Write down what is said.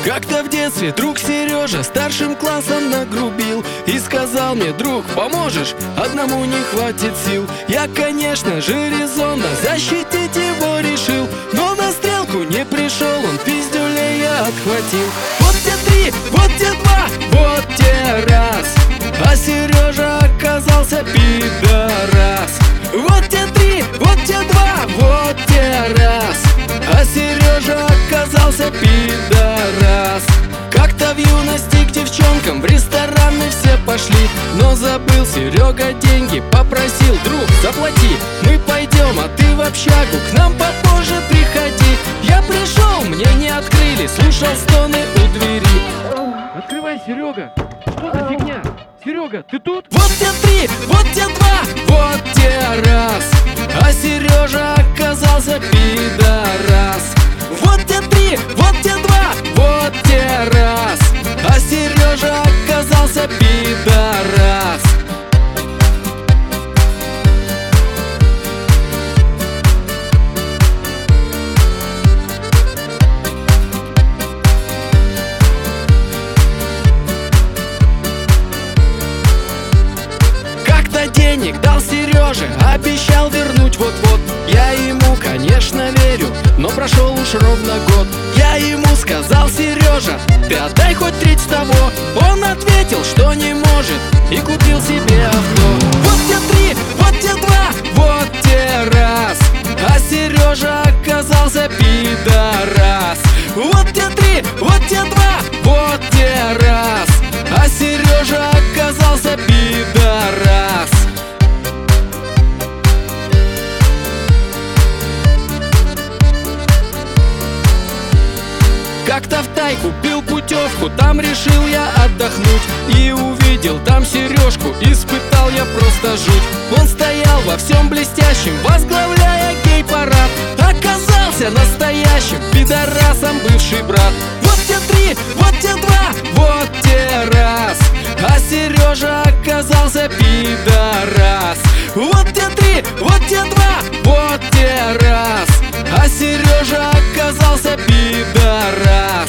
Как-то в детстве друг Сережа старшим классом нагрубил и сказал мне: друг, поможешь? Одному не хватит сил. Я, конечно же, резонно защитить его решил, но на стрелку не пришел, он пиздюлей я отхватил. Вот те три, вот те два, вот те раз, а Сережа оказался пидорас. Вот те три, вот те два, вот те раз, а Сережа оказался пидорас. Как-то в юности к девчонкам в рестораны все пошли, но забыл Серега деньги, попросил: друг, заплати, мы пойдем, а ты в общагу к нам попозже приходи. Я пришел, мне не открыли, слушал стоны у двери. Открывай, Серега! Что за фигня? Серега, ты тут? Вот те три, вот те два, вот те раз, а Сережа оказался пидорас. Вот те три, вот те два, вот те раз, а Сережа оказался пидорас. Денег дал Сереже, обещал вернуть вот-вот. Я ему, конечно, верю, но прошел уж ровно год. Я ему сказал: Сережа, ты отдай хоть треть того. Он ответил, что не может, и купил себе авто. Вот те три, вот те два, вот те раз, а Сережа оказался пидорас. Вот те три, вот те два, вот те раз, а Сережа оказался пидорас. Как-то втайку купил путевку, там решил я отдохнуть, и увидел там Сережку, испытал я просто жуть. Он стоял во всем блестящем, возглавляя гей-парад, оказался настоящим пидорасом бывший брат. Вот те три, вот те два, вот те раз, а Сережа оказался пидорас. Вот те три, вот те два, вот те раз, а Сережа оказался пидорас.